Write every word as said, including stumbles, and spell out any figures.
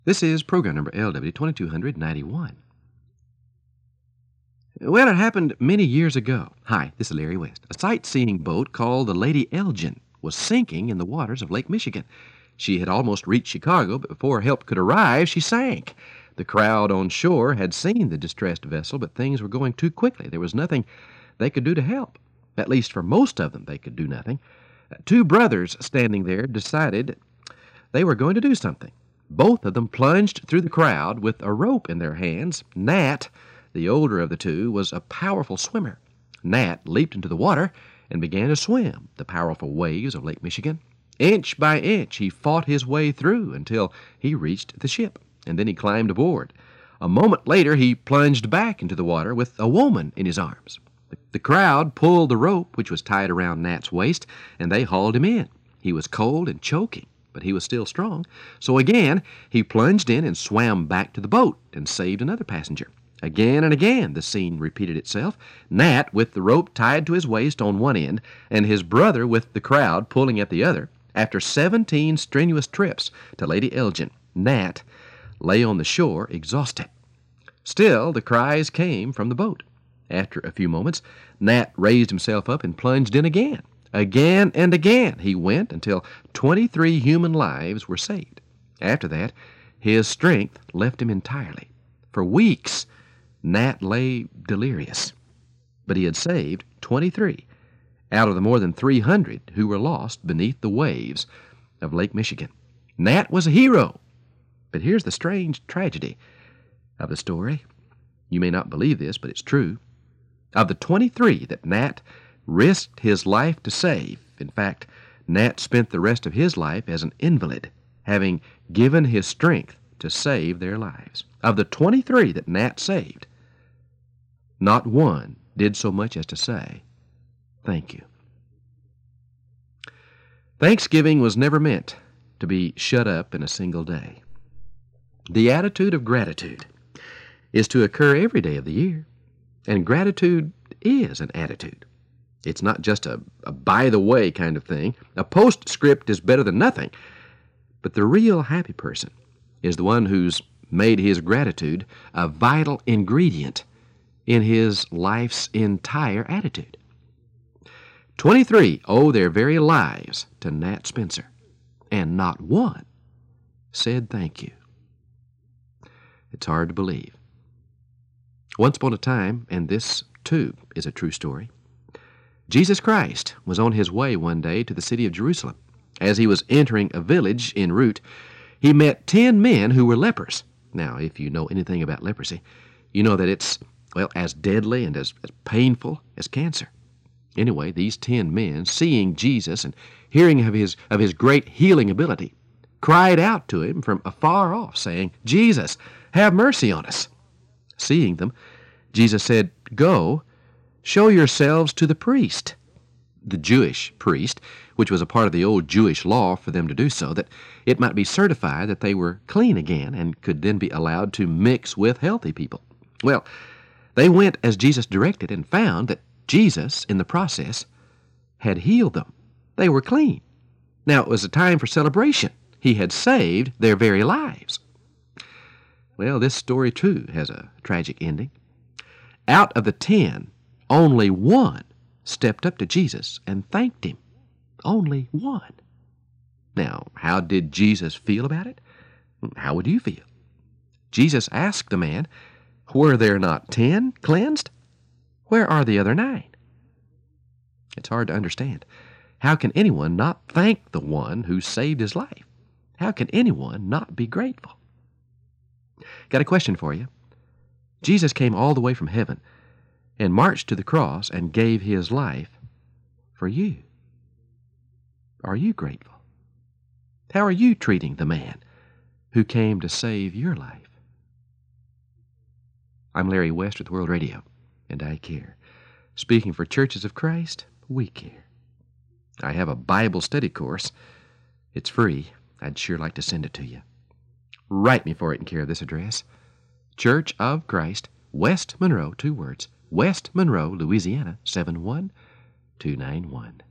This is program number L W twenty-two ninety-one. Well, it happened many years ago. Hi, this is Larry West. A sightseeing boat called the Lady Elgin was sinking in the waters of Lake Michigan. She had almost reached Chicago, but before help could arrive, she sank. The crowd on shore had seen the distressed vessel, but things were going too quickly. There was nothing they could do to help. At least for most of them, they could do nothing. Uh, Two brothers standing there decided they were going to do something. Both of them plunged through the crowd with a rope in their hands. Nat, the older of the two, was a powerful swimmer. Nat leaped into the water and began to swim the powerful waves of Lake Michigan. Inch by inch, he fought his way through until he reached the ship, and then he climbed aboard. A moment later, he plunged back into the water with a woman in his arms. The, the crowd pulled the rope, which was tied around Nat's waist, and they hauled him in. He was cold and choking, but he was still strong. So again, he plunged in and swam back to the boat and saved another passenger. Again and again, the scene repeated itself. Nat with the rope tied to his waist on one end, and his brother with the crowd pulling at the other. After seventeen strenuous trips to Lady Elgin, Nat lay on the shore exhausted. Still, the cries came from the boat. After a few moments, Nat raised himself up and plunged in again. Again and again he went until twenty-three human lives were saved. After that, his strength left him entirely. For weeks, Nat lay delirious, but he had saved twenty-three out of the more than three hundred who were lost beneath the waves of Lake Michigan. Nat was a hero. But here's the strange tragedy of the story. You may not believe this, but it's true. Of the twenty-three that Nat risked his life to save, in fact, Nat spent the rest of his life as an invalid, having given his strength to save their lives. Of the twenty-three that Nat saved, not one did so much as to say, "Thank you." Thanksgiving was never meant to be shut up in a single day. The attitude of gratitude is to occur every day of the year, and gratitude is an attitude. It's not just a, a by-the-way kind of thing. A postscript is better than nothing. But the real happy person is the one who's made his gratitude a vital ingredient in his life's entire attitude. Twenty-three owe their very lives to Nat Spencer, and not one said thank you. It's hard to believe. Once upon a time, and this too is a true story, Jesus Christ was on his way one day to the city of Jerusalem. As he was entering a village en route, he met ten men who were lepers. Now, if you know anything about leprosy, you know that it's, well, as deadly and as, as painful as cancer. Anyway, these ten men, seeing Jesus and hearing of his, of his great healing ability, cried out to him from afar off, saying, "Jesus, have mercy on us." Seeing them, Jesus said, "Go, show yourselves to the priest," the Jewish priest, which was a part of the old Jewish law for them to do so, that it might be certified that they were clean again and could then be allowed to mix with healthy people. Well, they went as Jesus directed and found that Jesus, in the process, had healed them. They were clean. Now, it was a time for celebration. He had saved their very lives. Well, this story, too, has a tragic ending. Out of the ten, only one stepped up to Jesus and thanked him. Only one. Now, how did Jesus feel about it? How would you feel? Jesus asked the man, "Were there not ten cleansed? Where are the other nine?" It's hard to understand. How can anyone not thank the one who saved his life? How can anyone not be grateful? Got a question for you. Jesus came all the way from heaven and marched to the cross and gave his life for you. Are you grateful? How are you treating the man who came to save your life? I'm Larry West with World Radio, and I care. Speaking for Churches of Christ, we care. I have a Bible study course. It's free. I'd sure like to send it to you. Write me for it in care of this address. Church of Christ, West Monroe, two words, West Monroe, Louisiana, seven one two nine one.